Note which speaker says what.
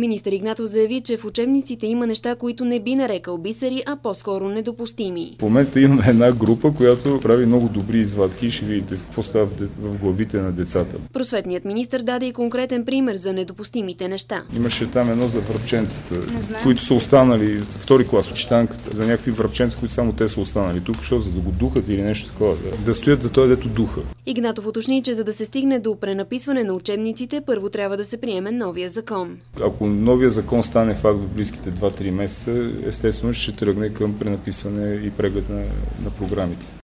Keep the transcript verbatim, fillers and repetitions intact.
Speaker 1: Министър Игнатов заяви, че в учебниците има неща, които не би нарекал бисери, а по-скоро недопустими.
Speaker 2: В момента имаме една група, която прави много добри извадки и ще видите какво става в главите на децата.
Speaker 1: Просветният министър даде и конкретен пример за недопустимите неща.
Speaker 2: Имаше там едно за връбченцата, които са останали за втори клас от читанката, за някакви връбченца, които само те са останали тук, защото за да го духат или нещо такова, да, да стоят за той, дето духа.
Speaker 1: Игнатов уточни, че за да се стигне до пренаписване на учебниците, първо трябва да се приеме новия закон.
Speaker 2: Ако новия закон стане факт в близките два-три месеца, естествено ще тръгне към пренаписване и преглед на, на програмите.